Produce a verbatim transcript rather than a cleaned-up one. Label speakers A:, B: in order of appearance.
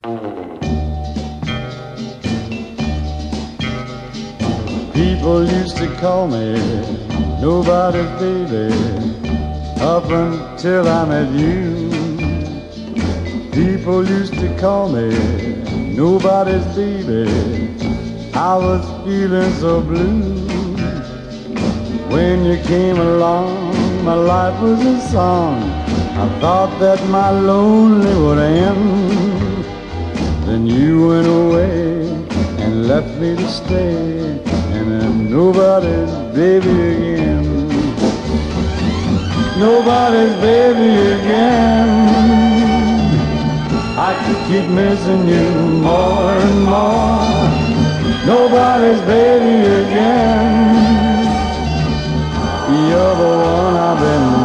A: People used to call me nobody's baby up until I met you. People used to call me nobody's baby. I was feeling so blue. When you came along, my life was a song. I thought that my lonely would end. Then you went away and left me to stay, and I'm nobody's baby again. Nobody's baby again. I keep missing you more and more. Nobody's baby again. You're the one I've been